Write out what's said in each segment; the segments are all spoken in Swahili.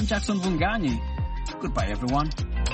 I'm Jackson Vunganyi. Goodbye, everyone.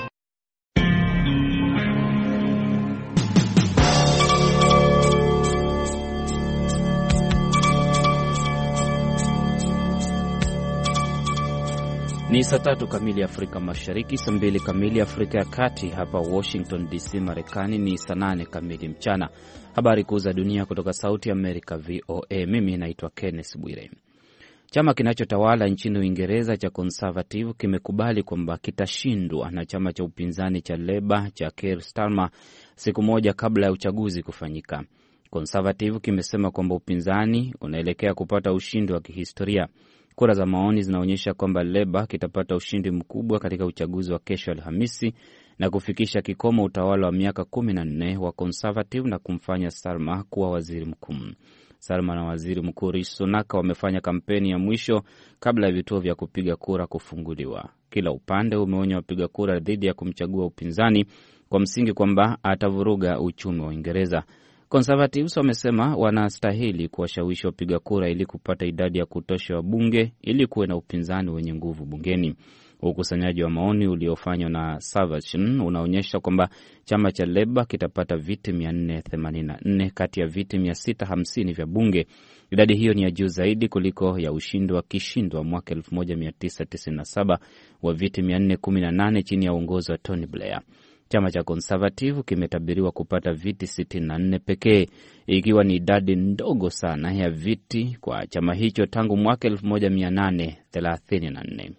Ni saa 3 kamili Afrika Mashariki, saa 2 kamili Afrika ya Kati. Hapa Washington DC, Marekani ni saa 8 kamili mchana. Habari kuu za dunia kutoka Sauti Amerika VOA. Mimi naitwa Kenneth Bwire. Chama kinachotawala nchini Uingereza cha Conservative kimekubali kwamba kitashindwa na chama cha upinzani cha Labour cha Keir Starmer siku moja kabla ya uchaguzi kufanyika. Conservative kimesema kwamba upinzani unaelekea kupata ushindi wa kihistoria. Kura za maoni zinaonyesha kwamba Labour kitapata ushindi mkubwa katika uchaguzi wa kesho Alhamisi na kufikisha kikomo utawala wa miaka 14 wa Conservative na kumfanya Starmer kuwa waziri mkuu. Starmer na waziri mkuu Rishi Sunak wamefanya kampeni ya mwisho kabla ya vituo vya kupiga kura kufunguliwa. Kila upande umeonya wapiga kura dhidi ya kumchagua upinzani kwa msingi kwamba atavuruga uchumi wa Uingereza. Conservatives wamesema wanastahili kuwashawishi wapiga kura ili kupata idadi ya kutosha wa bunge ili kuwe na upinzani wenye nguvu bungeni. Ukusanyaji wa maoni uliofanywa na Savation unaonyesha kwamba chama cha Labour kitapata viti 484 kati ya viti 650 vya bunge. Idadi hiyo ni ya juu zaidi kuliko ya ushindi wa kishindo wa mwaka 1997 wa viti 418 chini ya uongozi wa Tony Blair. Chama cha Conservative kimetabiriwa kupata viti 64 pekee, ikiwa ni idadi ndogo sana ya viti kwa chama hicho tangu mwaka 1834.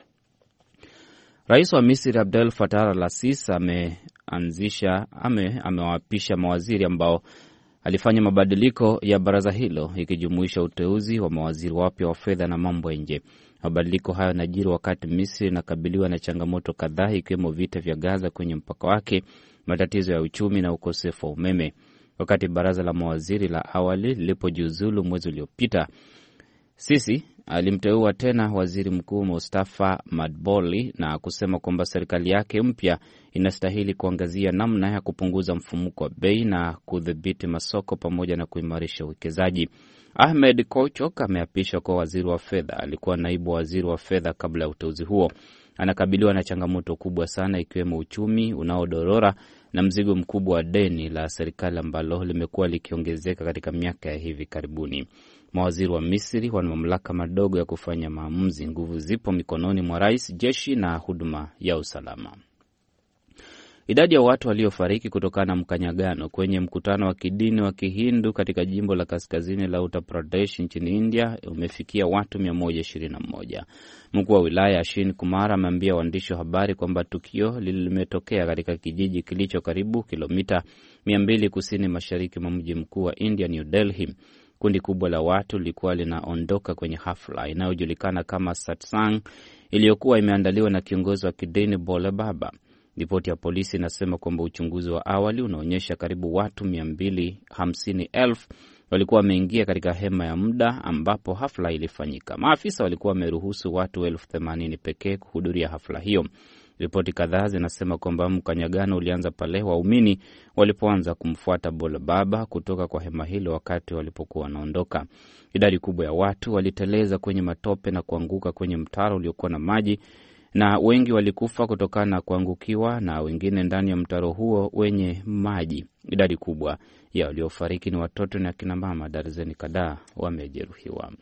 Rais wa Misri Abdel Fattah al-Sisi amewapisha mawaziri ambao alifanya mabadiliko ya baraza hilo, ikijumuisha uteuzi wa mawaziri wapya wa fedha na mambo ya nje. Mabadiliko hayo yanajiri wakati Misri inakabiliwa na changamoto kadhaa, ikiwemo vita vya Gaza kwenye mpaka wake, matatizo ya uchumi na ukosefu wa umeme. Wakati baraza la mawaziri la awali lilipojiuzulu mwezi uliopita, Sisi alimteua tena waziri mkuu Mustafa Madbouly na kusema kwamba serikali yake mpya inastahili kuangazia namna ya kupunguza mfumuko wa bei na kudhibiti masoko pamoja na kuimarisha uwekezaji. Ahmed Kochok ameapishwa kwa waziri wa fedha. Alikuwa naibu waziri wa fedha kabla ya uteuzi huo. Anakabiliwa na changamoto kubwa sana, ikiwemo uchumi unaodorora na mzigo mkubwa wa deni la serikali ambalo limekuwa likiongezeka katika miaka ya hivi karibuni. Mawaziri wa Misri wana mamlaka madogo ya kufanya maamuzi. Nguvu zipo mikononi mwa rais, jeshi na huduma ya usalama. Idadi ya watu waliofariki kutokana na mkanyagano kwenye mkutano wa kidini wa Kihindu katika jimbo la kaskazini la Uttar Pradesh nchini India umefikia watu 121. Mkuu wa wilaya Ashwin Kumar ameambia waandishi wa habari kwamba tukio limetokea katika kijiji kilicho karibu kilomita 200 kusini mashariki mwa mji mkuu wa India, New Delhi. Kundi kubwa la watu lilikuwa linaondoka kwenye hafla inayojulikana kama satsang iliyokuwa imeandaliwa na kiongozi wa kidini Bole Baba. Ripoti ya polisi inasema kwamba uchunguzi wa awali unaonyesha karibu watu 250,000 walikuwa wameingia katika hema ya muda ambapo hafla ilifanyika. Maafisa walikuwa wameruhusu watu 80,000 pekee kuhudhuria hafla hiyo. Ripoti kadhaa zinasema kwamba mkanyagano ulianza pale waumini walipoanza kumfuata Bole Baba kutoka kwa hema hilo wakati walipokuwa wanaondoka. Idadi kubwa ya watu waliteleza kwenye matope na kuanguka kwenye mtaro uliokuwa na maji, na wengi walikufa kutokana na kuangukiwa na wengine ndani ya mtaro huo wenye maji. Idadi kubwa ya waliofariki ni watoto na kina mama. Darzeni kadhaa wamejeruhiwa.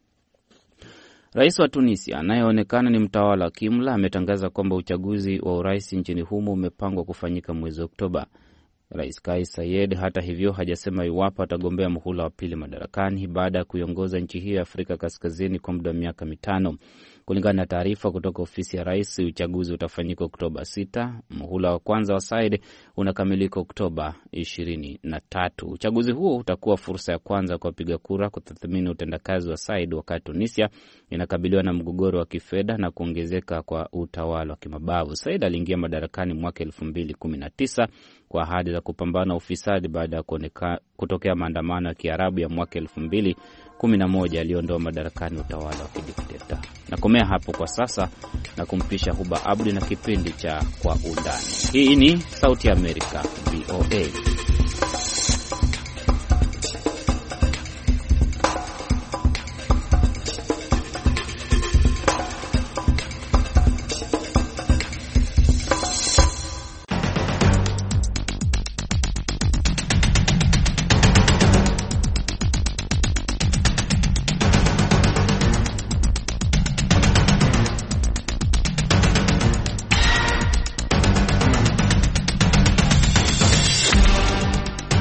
Rais wa Tunisia anayeonekana ni mtawala wa kimla ametangaza kwamba uchaguzi wa urais nchini humo umepangwa kufanyika mwezi Oktoba. Rais Kais Saied hata hivyo hajasema iwapo atagombea muhula wa pili madarakani baada ya kuiongoza nchi hiyo ya Afrika Kaskazini kwa muda wa miaka 5. Kulingana na taarifa kutoka ofisi ya rais, uchaguzi utafanyika Oktoba 6. Muhula wa kwanza wa Said unakamilika Oktoba 23. Uchaguzi huo utakuwa fursa ya kwanza kwa wapiga kura kutathmini utendakazi wa Said wakati Tunisia inakabiliwa na mgogoro wa kifedha na kuongezeka kwa utawala wa kimabavu. Said aliingia madarakani mwaka 2019 kwa ahadi za kupambana na ufisadi baada ya kutokea maandamano ya Kiarabu ya mwaka 2011 aliondoa madarakani utawala wa kidikteta. Nakomea hapo kwa sasa na kumpisha Huba Abdi na kipindi cha Kwa Undani. Hii ni Sauti ya Amerika, VOA.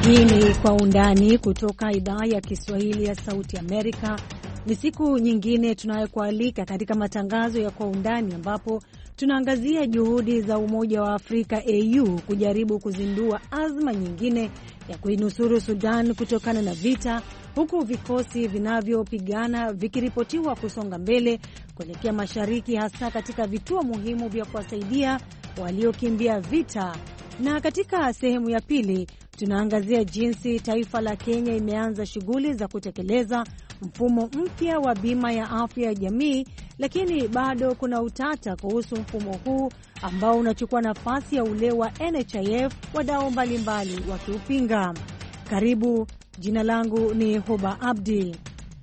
Hii ni Kwa Undani kutoka idhaa ya Kiswahili ya Sauti Amerika. Ni siku nyingine tunayokualika katika matangazo ya Kwa Undani, ambapo tunaangazia juhudi za Umoja wa Afrika AU kujaribu kuzindua azma nyingine ya kuinusuru Sudan kutokana na vita, huku vikosi vinavyopigana vikiripotiwa kusonga mbele kuelekea mashariki, hasa katika vituo muhimu vya kuwasaidia waliokimbia vita. Na katika sehemu ya pili tunaangazia jinsi taifa la Kenya imeanza shughuli za kutekeleza mfumo mpya wa bima ya afya ya jamii, lakini bado kuna utata kuhusu mfumo huu ambao unachukua nafasi ya ule wa NHIF, wadau mbalimbali wakiupinga. Karibu, jina langu ni Hoba Abdi.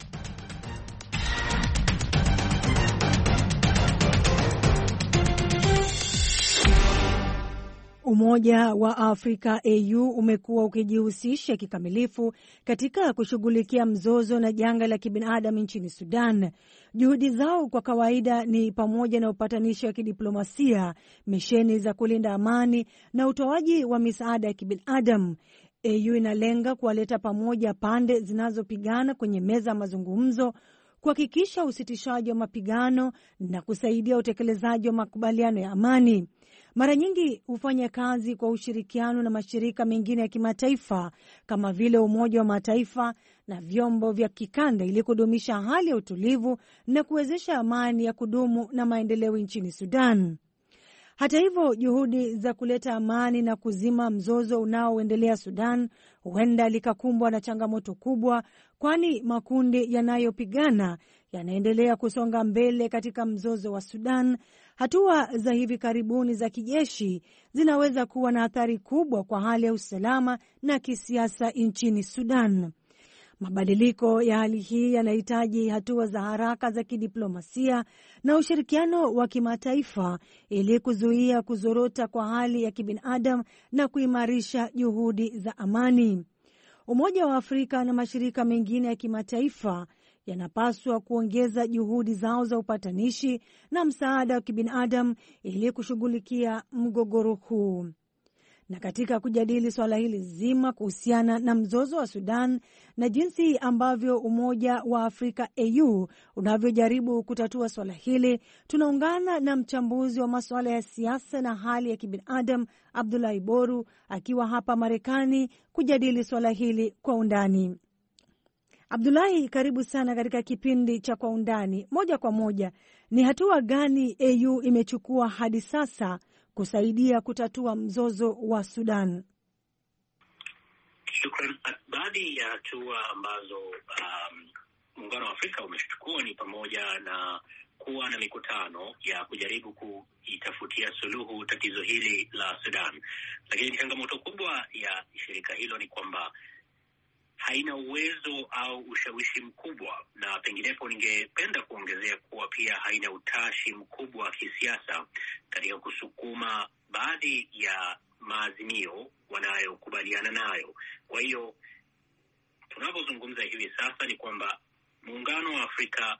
Umoja wa Afrika AU umekuwa ukijihusisha kikamilifu katika kushughulikia mzozo na janga la kibinadamu nchini Sudan. Juhudi zao kwa kawaida ni pamoja na upatanishi wa kidiplomasia, misheni za kulinda amani na utoaji wa misaada ya kibinadamu. AU inalenga kuwaleta pamoja pande zinazopigana kwenye meza ya mazungumzo, kuhakikisha usitishaji wa mapigano na kusaidia utekelezaji wa makubaliano ya amani. Mara nyingi hufanya kazi kwa ushirikiano na mashirika mengine ya kimataifa kama vile Umoja wa Mataifa na vyombo vya kikanda ili kudumisha hali ya utulivu na kuwezesha amani ya kudumu na maendeleo nchini Sudan. Hata hivyo, juhudi za kuleta amani na kuzima mzozo unaoendelea Sudan huenda likakumbwa na changamoto kubwa, kwani makundi yanayopigana yanaendelea kusonga mbele katika mzozo wa Sudan. Hatua za hivi karibuni za kijeshi zinaweza kuwa na athari kubwa kwa hali ya usalama na kisiasa nchini Sudan. Mabadiliko ya hali hii yanahitaji hatua za haraka za kidiplomasia na ushirikiano wa kimataifa ili kuzuia kuzorota kwa hali ya kibinadamu na kuimarisha juhudi za amani. Umoja wa Afrika na mashirika mengine ya kimataifa yanapaswa kuongeza juhudi zao za upatanishi na msaada wa kibinadamu ili kushughulikia mgogoro huu. Na katika kujadili swala hili zima kuhusiana na mzozo wa Sudan na jinsi ambavyo Umoja wa Afrika AU unavyojaribu kutatua swala hili, tunaungana na mchambuzi wa masuala ya siasa na hali ya kibinadamu Abdullahi Boru akiwa hapa Marekani kujadili swala hili kwa undani. Abdullahi, karibu sana katika kipindi cha Kwa Undani. Moja kwa moja, ni hatua gani AU imechukua hadi sasa kusaidia kutatua mzozo wa Sudan? Shukran. Baadhi ya hatua ambazo Muungano wa Afrika umechukua ni pamoja na kuwa na mikutano ya kujaribu kuitafutia suluhu tatizo hili la Sudan. Lakini changamoto kubwa ya shirika hilo ni kwamba haina uwezo au ushawishi mkubwa, na penginepo ningependa kuongezea kuwa pia haina utashi mkubwa wa kisiasa katika kusukuma baadhi ya maazimio wanayokubaliana nayo. Kwa hiyo tunapozungumza hivi sasa ni kwamba Muungano wa Afrika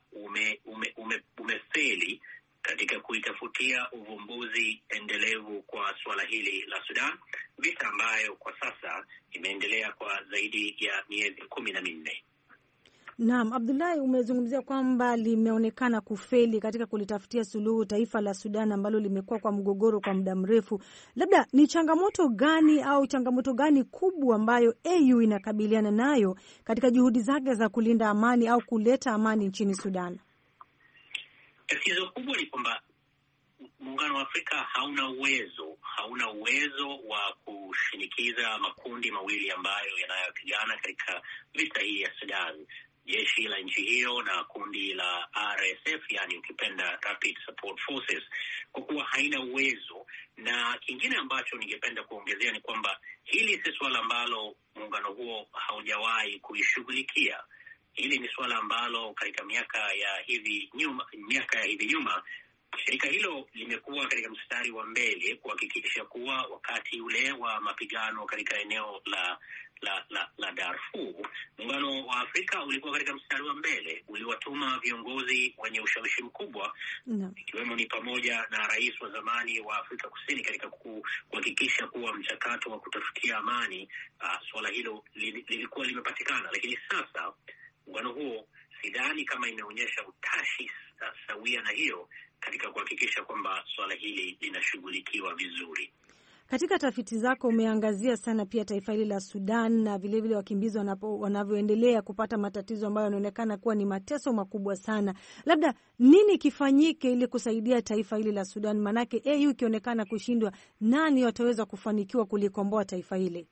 umefeli katika kuitafutia uvumbuzi endelevu kwa suala hili la Sudan, vita ambayo kwa sasa imeendelea kwa zaidi ya miezi 14. Naam, Abdullahi, umezungumzia kwamba limeonekana kufeli katika kulitafutia suluhu taifa la Sudan ambalo limekuwa kwa mgogoro kwa muda mrefu. Labda ni changamoto gani kubwa ambayo AU inakabiliana nayo katika juhudi zake za kulinda amani au kuleta amani nchini Sudan? Tatizo kubwa ni kwamba Muungano wa Afrika hauna uwezo wa kushinikiza makundi mawili ambayo yanayopigana katika vita hii ya Sudan, jeshi la nchi hiyo na kundi la RSF, yani ukipenda Rapid Support Forces, kwa kuwa haina uwezo. Na kingine ambacho ningependa kuongezea ni kwamba hili si swala ambalo muungano huo haujawahi kuishughulikia. Hili ni swala ambalo katika miaka ya hivi nyuma Shirika hilo limekuwa katika mstari wa mbele kuhakikisha kuwa wakati ule wa mapigano katika eneo la Darfur, Muungano wa Afrika ulikuwa katika mstari wa mbele, uliwatuma viongozi wenye ushawishi mkubwa ikiwemo ni pamoja na rais wa zamani wa Afrika Kusini katika kuhakikisha kuwa mchakato wa kutafutia amani, suala hilo lilikuwa limepatikana. Lakini sasa muungano huo sidhani kama imeonyesha utashi sawia na hiyo katika kuhakikisha kwamba suala hili linashughulikiwa vizuri. Katika tafiti zako umeangazia sana pia taifa hili la Sudan na vilevile wakimbizi wanavyoendelea kupata matatizo ambayo yanaonekana kuwa ni mateso makubwa sana. Labda nini kifanyike ili kusaidia taifa hili la Sudan? Manake AU ikionekana kushindwa, nani wataweza kufanikiwa kulikomboa taifa hili?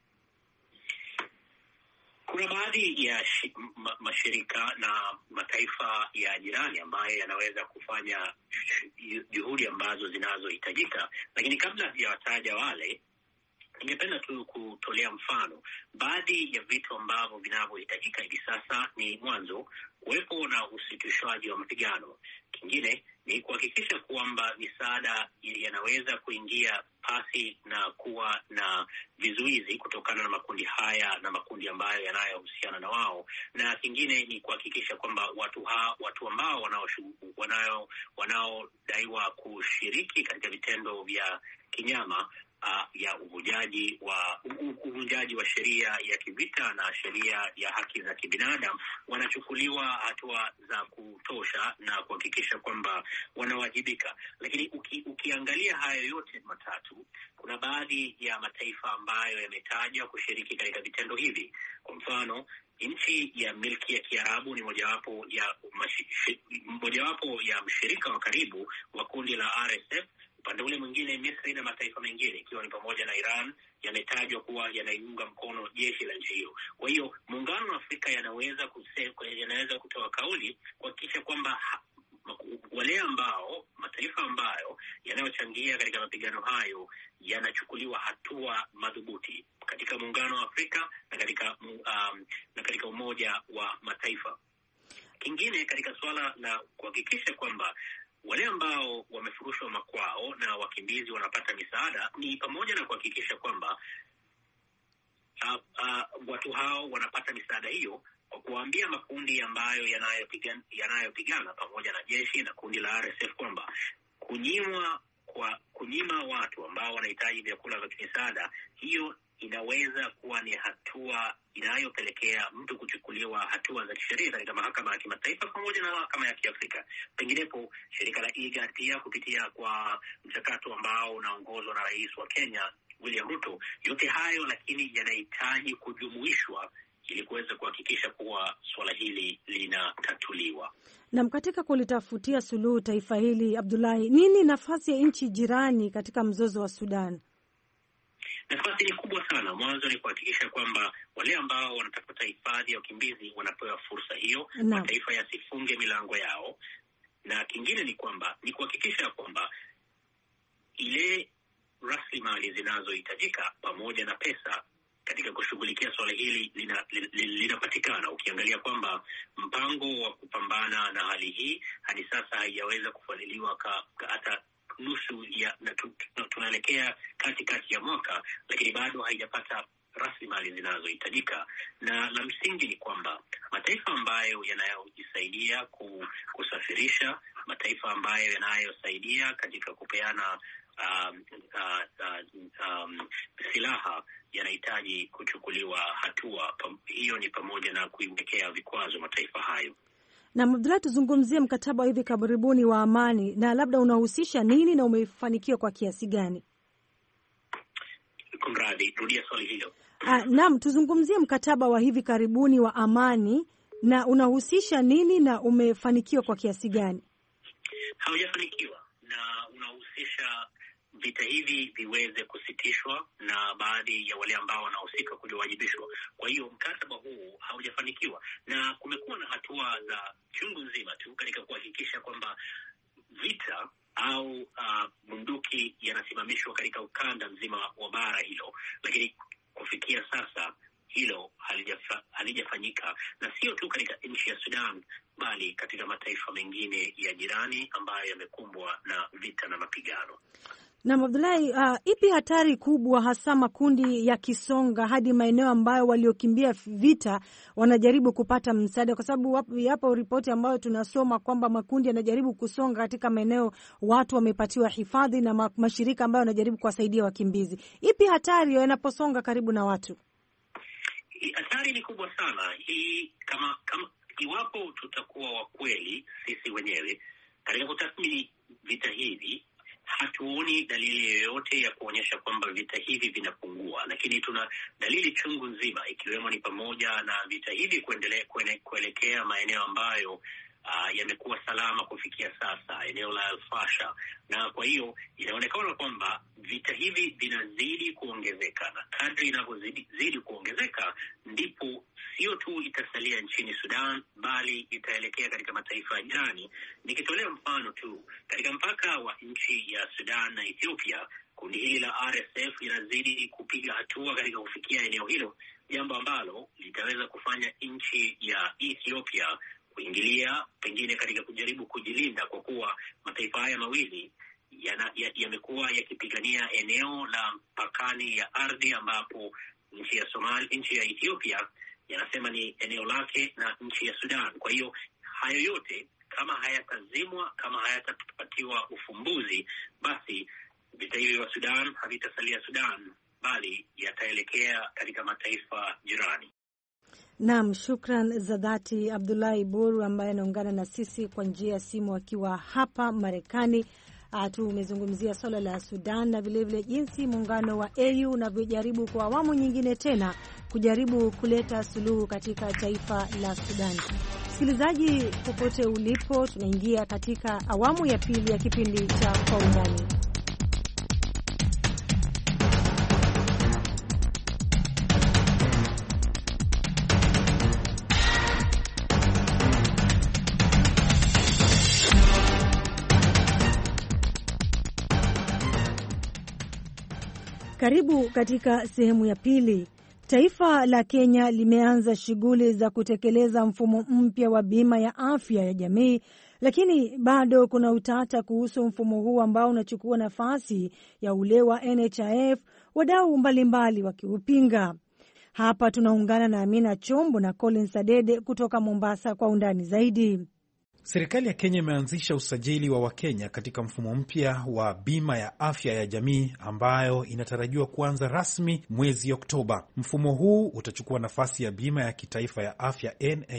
Kuna baadhi ya mashirika na mataifa ya jirani ambayo yanaweza kufanya juhudi ambazo zinazohitajika, lakini kabla sijawataja wale, ningependa tu kutolea mfano baadhi ya vitu ambavyo vinavyohitajika hivi sasa. Ni mwanzo, kuwepo na usitishwaji wa mapigano. Kingine ni kuhakikisha kwamba misaada yanaweza kuingia pasi na kuwa na vizuizi kutokana na makundi haya na makundi ambayo yanayohusiana na wao. Na kingine ni kuhakikisha kwamba watu ambao wanaodaiwa kushiriki katika vitendo vya kinyama ya uvunjaji wa sheria ya kivita na sheria ya haki za kibinadamu wanachukuliwa hatua za kutosha na kuhakikisha kwamba wanawajibika. Lakini ukiangalia hayo yote matatu, kuna baadhi ya mataifa ambayo yametajwa kushiriki katika vitendo hivi. Kwa mfano, nchi ya Milki ya Kiarabu ni mojawapo ya mshirika wa karibu wa kundi la RSF. Upande ule mwingine, Misri na mataifa mengine ikiwa ni pamoja na Iran yametajwa kuwa yanaiunga mkono jeshi la nchi hiyo. Kwa hiyo Muungano wa Afrika yanaweza kutoa kauli kuhakikisha kwamba mataifa ambayo yanayochangia katika mapigano hayo yanachukuliwa hatua madhubuti katika Muungano wa Afrika na katika Umoja wa Mataifa. Kingine katika suala la kuhakikisha kwamba wale ambao wamefurushwa makwao na wakimbizi wanapata misaada, ni pamoja na kuhakikisha kwamba watu hao wanapata misaada hiyo kwa kuambia makundi ambayo yanayopigana pamoja na jeshi na kundi la RSF kwamba kunyima watu ambao wanahitaji vyakula vya misaada, hiyo inaweza kuwa ni hatua inayopelekea mtu kuchukuliwa hatua za kisheria katika mahakama ya kimataifa pamoja na mahakama ya Kiafrika. Penginepo, shirika la IGAD pia kupitia kwa mchakato ambao unaongozwa na Rais wa Kenya William Ruto. Yote hayo lakini yanahitaji kujumuishwa ili kuweza kuhakikisha kuwa suala hili linatatuliwa. Na katika kulitafutia suluhu taifa hili, Abdullahi, nini nafasi ya nchi jirani katika mzozo wa Sudan? Nafasi ni kubwa sana. Mwanzo ni kuhakikisha kwamba wale ambao wanatafuta hifadhi ya wakimbizi wanapewa fursa hiyo, mataifa yasifunge milango yao. Na kingine ni kuhakikisha kwamba ile rasilimali zinazohitajika pamoja na pesa katika kushughulikia swala hili linapatikana. Ukiangalia kwamba mpango wa kupambana na hali hii hadi sasa haijaweza kufadhiliwa hata nusu tunaelekea katikati ya mwaka, lakini bado haijapata rasilimali zinazohitajika. Na la msingi ni kwamba mataifa ambayo yanayojisaidia kusafirisha, mataifa ambayo yanayosaidia katika kupeana silaha yanahitaji kuchukuliwa hatua. Hiyo ni pamoja na kuiwekea vikwazo mataifa hayo. Na Abdullahi, tuzungumzie mkataba wa hivi karibuni wa amani, na labda unahusisha nini na umefanikiwa kwa kiasi gani? Kunradhi, rudia swali hilo. Naam, tuzungumzie mkataba wa hivi karibuni wa amani na unahusisha nini na umefanikiwa kwa kiasi gani? Haujafanikiwa na unahusisha vita hivi viweze kusitishwa na baadhi ya wale ambao wanahusika kuwajibishwa. Kwa hiyo mkataba huu haujafanikiwa, na kumekuwa na hatua za chungu nzima tu katika kuhakikisha kwamba vita au bunduki yanasimamishwa katika ukanda mzima wa bara hilo, lakini kufikia sasa hilo halijafanyika. Na sio tu katika nchi ya Sudan, bali katika mataifa mengine ya jirani ambayo yamekumbwa na vita na mapigano. Na Abdullahi, ipi hatari kubwa hasa makundi ya kisonga hadi maeneo ambayo waliokimbia vita wanajaribu kupata msaada? Kwa sababu yapo ripoti ambayo tunasoma kwamba makundi yanajaribu kusonga katika maeneo watu wamepatiwa hifadhi na mashirika ambayo yanajaribu kuwasaidia wakimbizi. Ipi hatari yanaposonga karibu na watu? Hatari ni kubwa sana. Hii kama iwapo tutakuwa wa kweli sisi wenyewe katika kutathmini vita hivi, hatuoni dalili yoyote ya kuonyesha kwamba vita hivi vinapungua, lakini tuna dalili chungu nzima, ikiwemo ni pamoja na vita hivi kuelekea maeneo ambayo yamekuwa salama kufikia sasa, eneo la Al-Fasha, na kwa hiyo inaonekana kwamba vita hivi vinazidi kuongezeka, na kadri inavyozidi kuongezeka ndipo sio tu itasalia nchini Sudan, bali itaelekea katika mataifa ya jirani. Nikitolea mfano tu, katika mpaka wa nchi ya Sudan na Ethiopia, kundi hili la RSF linazidi kupiga hatua katika kufikia eneo hilo, jambo ambalo litaweza kufanya nchi ya Ethiopia kuingilia pengine katika kujaribu kujilinda, kwa kuwa mataifa haya mawili yamekuwa yakipigania eneo la mpakani ya ardhi, ambapo nchi ya Ethiopia yanasema ni eneo lake na nchi ya Sudan. Kwa hiyo hayo yote kama hayatazimwa, kama hayatapatiwa ufumbuzi, basi vita hivi vya Sudan havitasalia Sudan, bali yataelekea katika mataifa jirani. Naam, shukran za dhati Abdullahi Boru ambaye anaungana na sisi kwa njia ya simu akiwa hapa Marekani. Tumezungumzia swala la Sudan na vilevile jinsi muungano wa AU unavyojaribu kwa awamu nyingine tena kujaribu kuleta suluhu katika taifa la Sudan. Msikilizaji, popote ulipo, tunaingia katika awamu ya pili ya kipindi cha Kwa Undani. Karibu katika sehemu ya pili. Taifa la Kenya limeanza shughuli za kutekeleza mfumo mpya wa bima ya afya ya jamii, lakini bado kuna utata kuhusu mfumo huu ambao unachukua nafasi ya ule wa NHIF, wadau mbalimbali wakiupinga. Hapa tunaungana na Amina Chombo na Collins Adede kutoka Mombasa kwa undani zaidi. Serikali ya Kenya imeanzisha usajili wa Wakenya katika mfumo mpya wa bima ya afya ya jamii ambayo inatarajiwa kuanza rasmi mwezi Oktoba. Mfumo huu utachukua nafasi ya bima ya kitaifa ya afya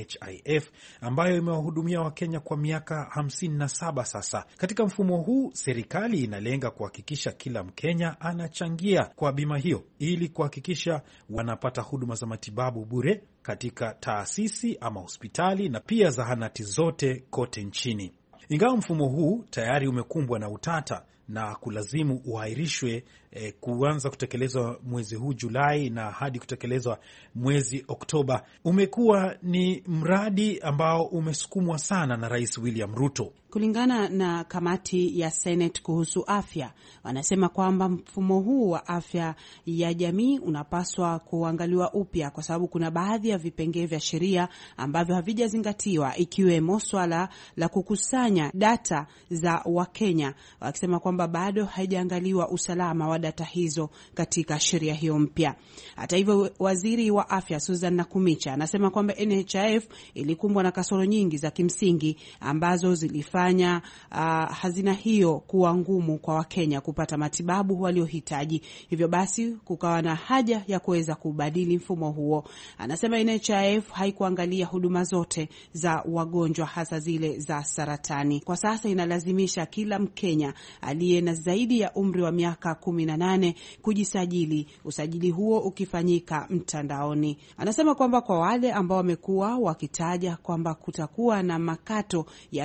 NHIF ambayo imewahudumia Wakenya kwa miaka 57 sasa. Katika mfumo huu, serikali inalenga kuhakikisha kila Mkenya anachangia kwa bima hiyo ili kuhakikisha wanapata huduma za matibabu bure katika taasisi ama hospitali na pia zahanati zote kote nchini. Ingawa mfumo huu tayari umekumbwa na utata na kulazimu uhairishwe kuanza kutekelezwa mwezi huu Julai na hadi kutekelezwa mwezi Oktoba, umekuwa ni mradi ambao umesukumwa sana na Rais William Ruto. Kulingana na kamati ya Senate kuhusu afya, wanasema kwamba mfumo huu wa afya ya jamii unapaswa kuangaliwa upya kwa sababu kuna baadhi ya vipengee vya sheria ambavyo havijazingatiwa, ikiwemo swala la kukusanya data za Wakenya, wakisema kwamba bado haijaangaliwa usalama wa data hizo katika sheria hiyo mpya. Hata hivyo, waziri wa afya Susan Nakumicha anasema kwamba NHIF ilikumbwa na kasoro nyingi za kimsingi ambazo zilifanya hazina hiyo kuwa ngumu kwa Wakenya kupata matibabu waliohitaji. Hivyo basi kukawa na haja ya kuweza kubadili mfumo huo. Anasema NHIF haikuangalia huduma zote za wagonjwa, hasa zile za saratani. Kwa sasa inalazimisha kila Mkenya aliye na zaidi ya umri wa miaka 18 kujisajili, usajili huo ukifanyika mtandaoni. Anasema kwamba kwa wale ambao wamekuwa wakitaja kwamba kutakuwa na makato ya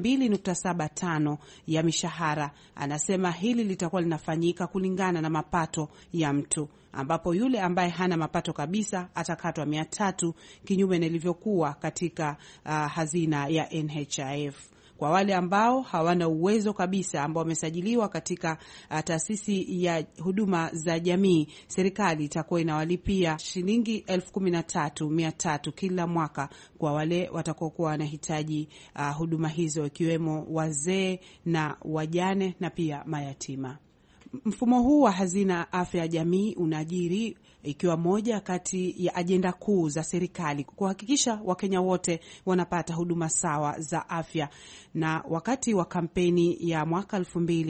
2.75 ya mishahara, anasema hili litakuwa linafanyika kulingana na mapato ya mtu, ambapo yule ambaye hana mapato kabisa atakatwa 300 kinyume na ilivyokuwa katika hazina ya NHIF. Kwa wale ambao hawana uwezo kabisa, ambao wamesajiliwa katika taasisi ya huduma za jamii, serikali itakuwa inawalipia shilingi 13,300 kila mwaka kwa wale watakokuwa wanahitaji huduma hizo, ikiwemo wazee na wajane na pia mayatima. Mfumo huu wa hazina afya ya jamii unajiri ikiwa moja kati ya ajenda kuu za serikali kuhakikisha Wakenya wote wanapata huduma sawa za afya. Na wakati wa kampeni ya mwaka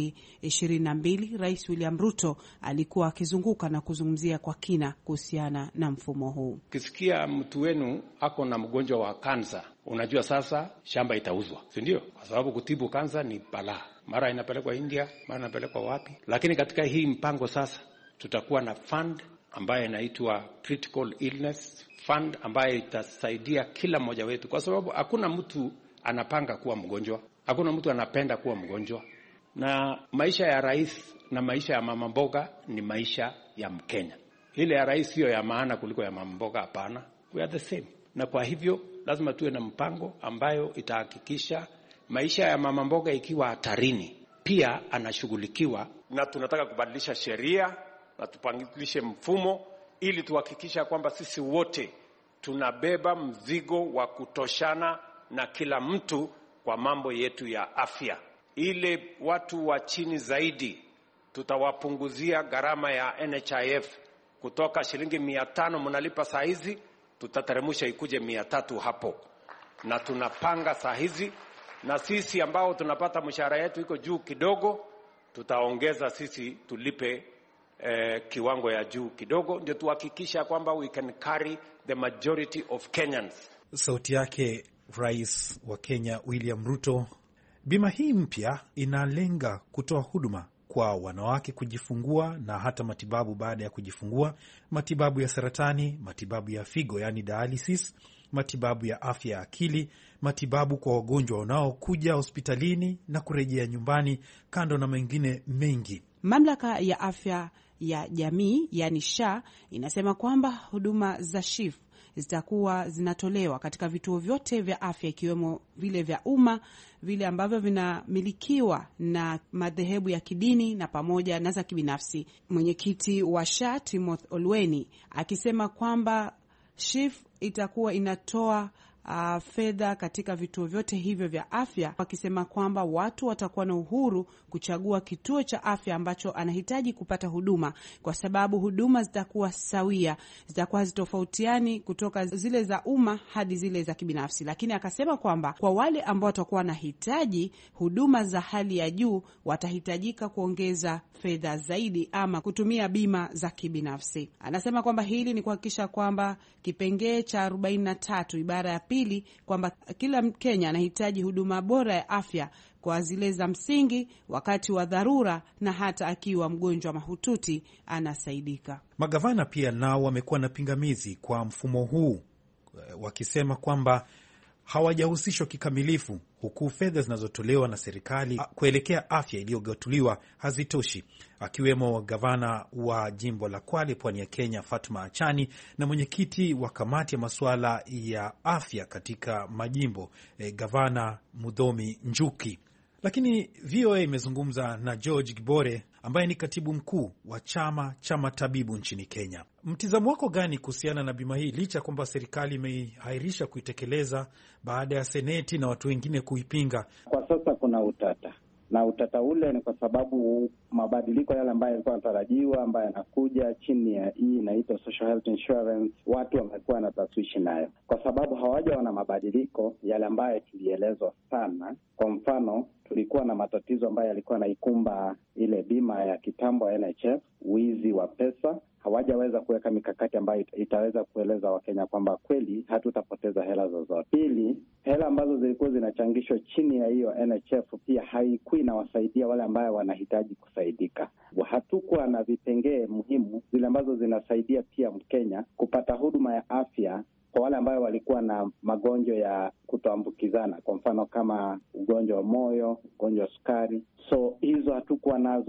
2022, Rais William Ruto alikuwa akizunguka na kuzungumzia kwa kina kuhusiana na mfumo huu. Ukisikia mtu wenu ako na mgonjwa wa kansa, unajua sasa shamba itauzwa, si ndio? Kwa sababu kutibu kansa ni balaa. Mara inapelekwa India, mara inapelekwa wapi. Lakini katika hii mpango sasa tutakuwa na fund ambayo inaitwa Critical Illness Fund, ambayo itasaidia kila mmoja wetu, kwa sababu hakuna mtu anapanga kuwa mgonjwa, hakuna mtu anapenda kuwa mgonjwa. Na maisha ya rais na maisha ya mama mboga ni maisha ya Mkenya. Ile ya rais hiyo ya maana kuliko ya mama mboga, hapana. We are the same. Na kwa hivyo lazima tuwe na mpango ambayo itahakikisha maisha ya mama mboga ikiwa hatarini pia anashughulikiwa. Na tunataka kubadilisha sheria na tupangilishe mfumo ili tuhakikisha kwamba sisi wote tunabeba mzigo wa kutoshana na kila mtu kwa mambo yetu ya afya. Ile watu wa chini zaidi tutawapunguzia gharama ya NHIF kutoka shilingi 500 mnalipa saa hizi, tutateremsha ikuje 300 hapo. Na tunapanga saa hizi, na sisi ambao tunapata mshahara yetu iko juu kidogo, tutaongeza sisi tulipe kiwango ya juu kidogo, ndio tuhakikisha kwamba we can carry the majority of Kenyans. Sauti yake Rais wa Kenya William Ruto. Bima hii mpya inalenga kutoa huduma kwa wanawake kujifungua na hata matibabu baada ya kujifungua, matibabu ya saratani, matibabu ya figo yani dialysis, matibabu ya afya ya akili, matibabu kwa wagonjwa wanaokuja hospitalini na kurejea nyumbani, kando na mengine mengi. Mamlaka ya afya ya jamii yani SHA inasema kwamba huduma za SHIF zitakuwa zinatolewa katika vituo vyote vya afya, ikiwemo vile vya umma, vile ambavyo vinamilikiwa na madhehebu ya kidini na pamoja na za kibinafsi. Mwenyekiti wa SHA Timothy Olweni akisema kwamba SHIF itakuwa inatoa fedha katika vituo vyote hivyo vya afya, wakisema kwamba watu watakuwa na uhuru kuchagua kituo cha afya ambacho anahitaji kupata huduma, kwa sababu huduma zitakuwa sawia, zitakuwa zitofautiani kutoka zile za umma hadi zile za kibinafsi. Lakini akasema kwamba kwa wale ambao watakuwa wanahitaji huduma za hali ya juu watahitajika kuongeza fedha zaidi ama kutumia bima za kibinafsi. Anasema kwamba hili ni kuhakikisha kwamba kipengee cha 43 ibara ya pili kwamba kila Mkenya anahitaji huduma bora ya afya kwa zile za msingi wakati wa dharura na hata akiwa mgonjwa mahututi anasaidika. Magavana pia nao wamekuwa na pingamizi kwa mfumo huu, wakisema kwamba hawajahusishwa kikamilifu, huku fedha zinazotolewa na serikali kuelekea afya iliyogatuliwa hazitoshi, akiwemo gavana wa jimbo la Kwale, pwani ya Kenya, Fatma Achani, na mwenyekiti wa kamati ya masuala ya afya katika majimbo, gavana Mudhomi Njuki. Lakini VOA imezungumza na George Gibore ambaye ni katibu mkuu wa chama cha matabibu nchini Kenya. Mtizamo wako gani kuhusiana na bima hii, licha kwamba serikali imehairisha kuitekeleza baada ya seneti na watu wengine kuipinga? Kwa sasa kuna utata, na utata ule ni kwa sababu mabadiliko yale ambayo yalikuwa yanatarajiwa, ambayo yanakuja chini ya hii inaitwa social health insurance, watu wamekuwa na taswishi nayo kwa sababu hawajaona mabadiliko yale ambayo tulielezwa sana. Kwa mfano, tulikuwa na matatizo ambayo yalikuwa naikumba ile bima ya kitambo ya NHF, wizi wa pesa. Hawajaweza kuweka mikakati ambayo itaweza kueleza Wakenya kwamba kweli hatutapoteza hela zozote. Pili, hela ambazo zilikuwa zinachangishwa chini ya hiyo NHF pia haikuwa inawasaidia wale ambao wanahitaji kusaidika. Hatukuwa na vipengee muhimu zile ambazo zinasaidia pia Mkenya kupata huduma ya afya kwa wale ambao walikuwa na magonjwa ya kutoambukizana, kwa mfano kama ugonjwa wa moyo, ugonjwa wa sukari. So hizo hatukuwa nazo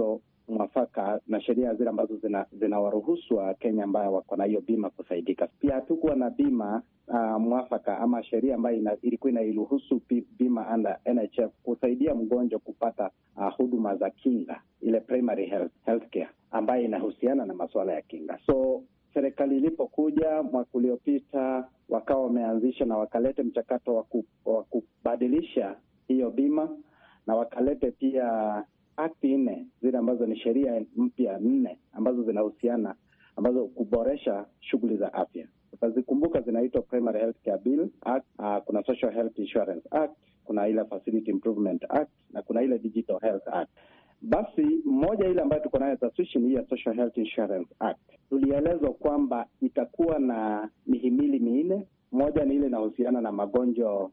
mwafaka na sheria zile ambazo zinawaruhusu Wakenya ambayo wako na hiyo bima kusaidika. Pia hatukuwa na bima mwafaka ama sheria ambayo ilikuwa inairuhusu bima under NHF kusaidia mgonjwa kupata huduma za kinga, ile primary healthcare ambayo inahusiana na masuala ya kinga. So serikali ilipokuja mwaka uliopita, wakawa wameanzisha na wakalete mchakato wa kubadilisha hiyo bima, na wakalete pia akti 4 zile ambazo ni sheria mpya 4 ambazo zinahusiana, ambazo kuboresha shughuli za afya. Utazikumbuka, zinaitwa Primary Healthcare Bill Act, kuna Social Health Insurance Act, kuna ile Facility Improvement Act na kuna ile Digital Health Act. Basi moja ile ambayo tuko nayo taswishi ni hii ya Social Health Insurance Act. Tulielezwa kwamba itakuwa na mihimili 4. Moja ni ile inahusiana na magonjwa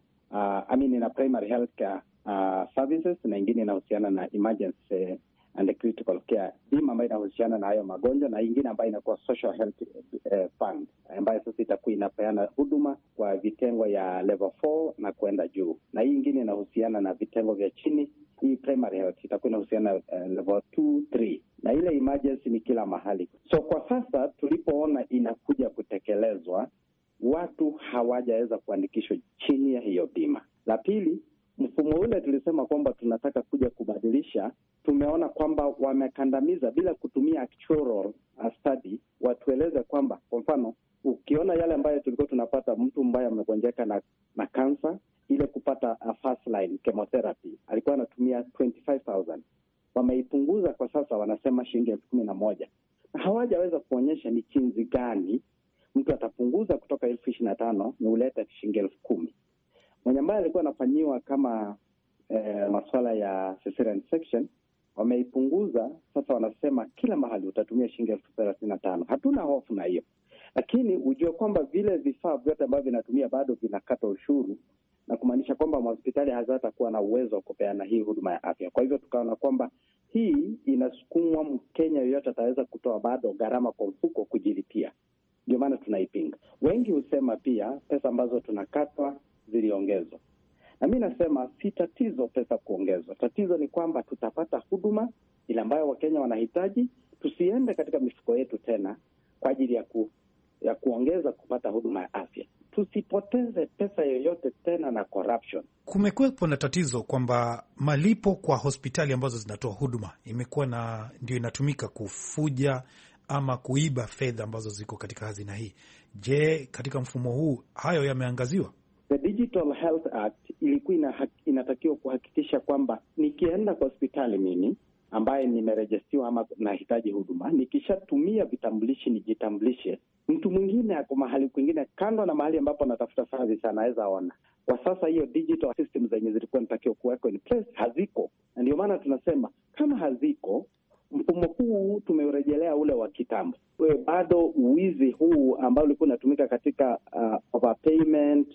na primary healthcare services, na ingine inahusiana na emergency and critical care, bima ambayo inahusiana na hayo magonjwa, na ingine ambayo inakuwa social health fund ambayo sasa itakuwa inapeana huduma kwa vitengo ya level 4 na kwenda juu, na hii ingine inahusiana na vitengo vya chini. Hii primary health itakuwa inahusiana level 2, 3, na ile emergency ni kila mahali. So kwa sasa tulipoona inakuja kutekelezwa, watu hawajaweza kuandikishwa chini ya hiyo bima. La pili, mfumo ule tulisema kwamba tunataka kuja kubadilisha, tumeona kwamba wamekandamiza bila kutumia actual study. Watueleze kwamba kwa mfano, ukiona yale ambayo tulikuwa tunapata, mtu ambaye amegonjeka na cancer, ile kupata first line chemotherapy alikuwa anatumia 25,000, wameipunguza kwa sasa, wanasema shilingi 11,000, na hawajaweza kuonyesha ni jinsi gani mtu atapunguza kutoka 25,000 na uleta shilingi 10,000. Mwenye ambaye alikuwa anafanyiwa kama masuala ya cesarean section, wameipunguza sasa, wanasema kila mahali utatumia shilingi 35,000. Hatuna hofu na hiyo, lakini ujue kwamba vile vifaa vyote ambavyo vinatumia bado vinakata ushuru, na kumaanisha kwamba hospitali hazatakuwa na uwezo wa kupeana hii huduma ya afya. Kwa hivyo tukaona kwamba hii inasukumwa, Mkenya yoyote ataweza kutoa bado gharama kwa mfuko kujilipia. Ndio maana tunaipinga. Wengi husema pia pesa ambazo tunakatwa ziliongezwa, na mimi nasema si tatizo pesa kuongezwa. Tatizo ni kwamba tutapata huduma ile ambayo Wakenya wanahitaji. Tusiende katika mifuko yetu tena kwa ajili ya kuongeza kupata huduma ya afya. Tusipoteze pesa yoyote tena na corruption. Kumekuwepo na tatizo kwamba malipo kwa hospitali ambazo zinatoa huduma imekuwa ndio inatumika kufuja ama kuiba fedha ambazo ziko katika hazina hii. Je, katika mfumo huu hayo yameangaziwa? The Digital Health Act ilikuwa inatakiwa kuhakikisha kwamba nikienda kwa hospitali mimi ambaye nimerejestiwa ama nahitaji huduma, nikishatumia vitambulishi nijitambulishe, mtu mwingine ako mahali kwingine kando na mahali ambapo natafuta service anaweza ona. Kwa sasa hiyo digital system zenye zilikuwa natakiwa kuwekwa in place haziko, na ndio maana tunasema kama haziko, mfumo huu tumeurejelea ule wa kitambo. Bado uwizi huu ambao ulikuwa unatumika katika overpayment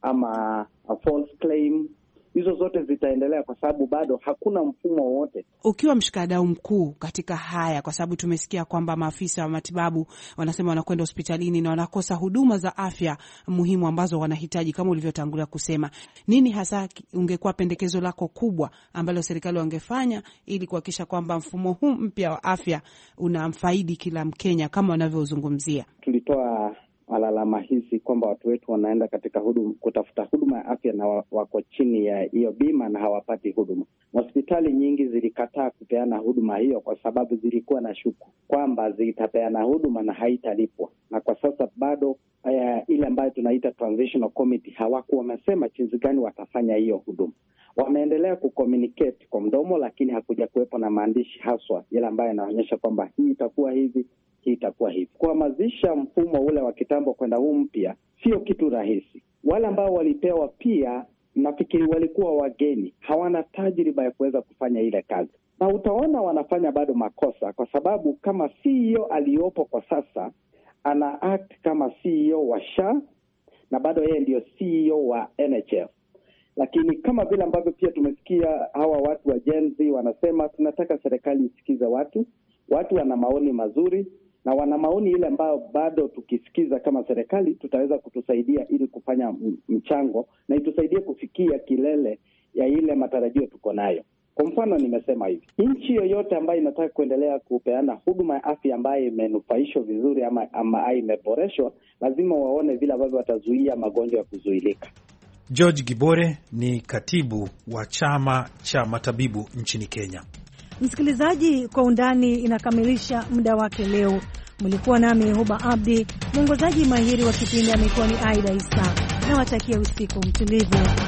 ama false claim, hizo zote zitaendelea kwa sababu bado hakuna mfumo wowote. Ukiwa mshikadau mkuu katika haya, kwa sababu tumesikia kwamba maafisa wa matibabu wanasema wanakwenda hospitalini na wanakosa huduma za afya muhimu ambazo wanahitaji kama ulivyotangulia kusema, nini hasa ungekuwa pendekezo lako kubwa ambalo serikali wangefanya ili kuhakikisha kwamba mfumo huu mpya wa afya unamfaidi kila Mkenya kama wanavyozungumzia? Tulitoa malalama hizi kwamba watu wetu wanaenda katika kutafuta huduma ya afya na wako chini ya hiyo bima na hawapati huduma. Hospitali nyingi zilikataa kupeana huduma hiyo kwa sababu zilikuwa na shuku kwamba zitapeana huduma na haitalipwa. Na kwa sasa bado ile ambayo tunaita transitional committee hawakuwa wamesema jinsi gani watafanya hiyo huduma. Wameendelea kucommunicate kwa mdomo, lakini hakuja kuwepo na maandishi haswa ile ambayo yanaonyesha kwamba hii itakuwa hivi, hii itakuwa hivi. Kuhamasisha mfumo ule wa kitambo kwenda huu mpya sio kitu rahisi. Wale ambao walipewa pia nafikiri walikuwa wageni, hawana tajriba ya kuweza kufanya ile kazi, na utaona wanafanya bado makosa, kwa sababu kama CEO aliyopo kwa sasa ana act kama CEO wa SHA na bado yeye ndio CEO wa NHF. Lakini kama vile ambavyo pia tumesikia hawa watu wa Gen Z wanasema tunataka serikali isikize watu wana maoni mazuri na wana maoni ile ambayo bado tukisikiza kama serikali tutaweza kutusaidia ili kufanya mchango na itusaidie kufikia kilele ya ile matarajio tuko nayo. Kwa mfano, nimesema hivi, nchi yoyote ambayo inataka kuendelea kupeana huduma ya afya ambayo imenufaishwa vizuri ama imeboreshwa, lazima waone vile ambavyo watazuia magonjwa ya kuzuilika. George Gibore ni katibu wa chama cha matabibu nchini Kenya. Msikilizaji, Kwa Undani inakamilisha muda wake leo. Mlikuwa nami Huba Abdi, mwongozaji mahiri wa kipindi amekuwa ni Aida Isa. Nawatakia usiku mtulivu.